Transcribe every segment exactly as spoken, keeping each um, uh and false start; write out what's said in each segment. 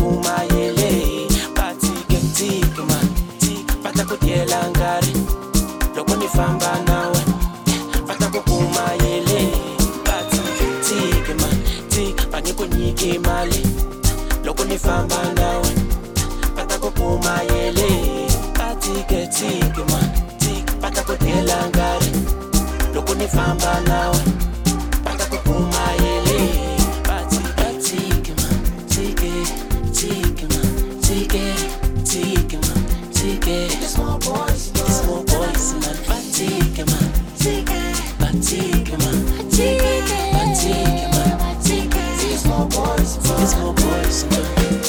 kupuma yele batike tike man tike pata kutiela ngari loko ni famba nawe pata kupuma yele batike tike man tike paniko nyike mali loko ni famba nawe pata kupuma yele batike tike man tike pata kutiela ngari loko ni famba nawe pata kupuma yele batike tike man tike tike man tike tike man tike the small boys the small boys man batike man tike batike man tike batike man tike the small boys the small boys man.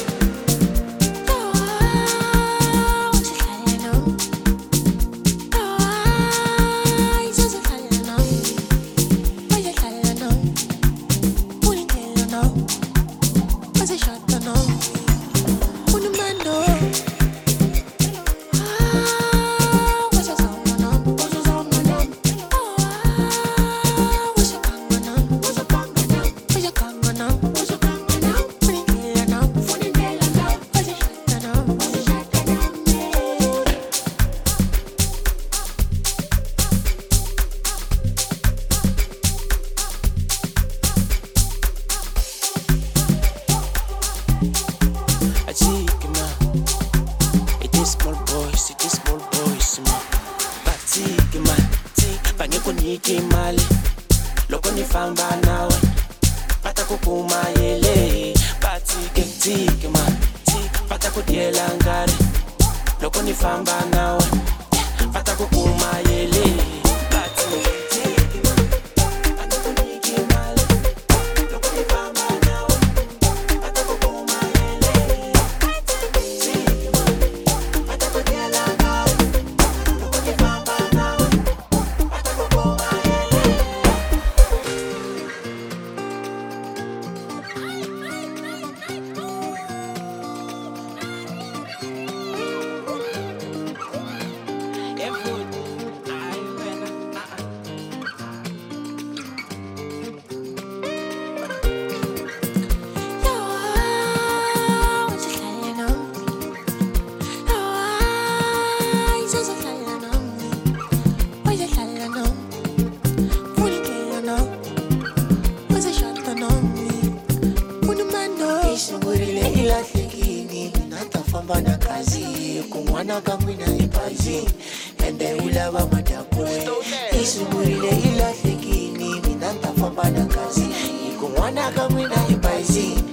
Ende ulava matakwe Isuburile ila thekini Minanta fambana kazi Ikumwana kamwina ipaisi